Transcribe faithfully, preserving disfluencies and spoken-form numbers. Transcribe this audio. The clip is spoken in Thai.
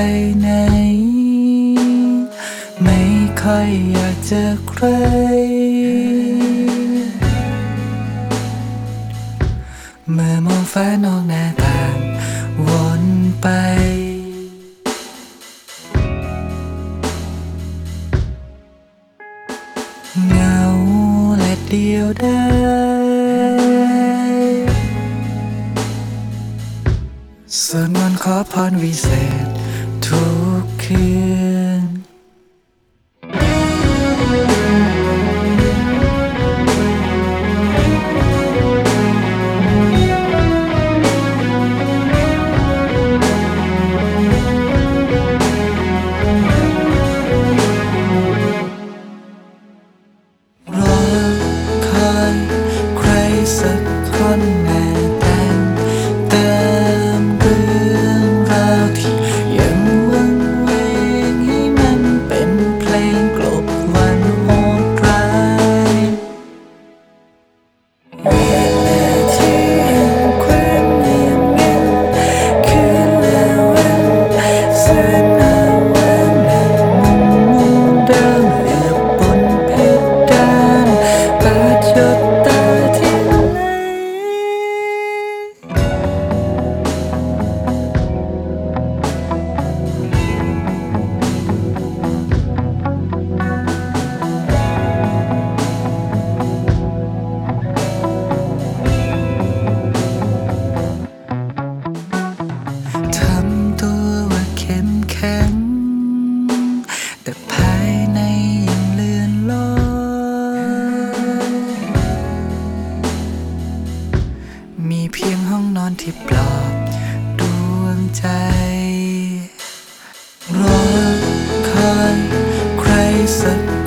ไหนไม่ค่อยอยากเจอใครเมื่อมองฟ้านอกหน้าต่างวนไปเหงาและเดียวดายสวดมนต์ขอพรวิเศษทุกคืนรอคอยใครสักคนแน่แต่งเติมเรื่องราวที่ยังวังเวงให้มันเป็นเพลงกลบวันโหดร้ายเวลาที่ยังความเงียบงันคืนและวันแสนนานวันนั้นมุมมองเดิมเหลือบบนเพดานตาจดตาที่ไหนทำตัวว่าเข้มแข็งแต่ภายในยังเลื่อนลอยมีเพียงห้องนอนที่ปลอบดวงใจรอคอยใครสัก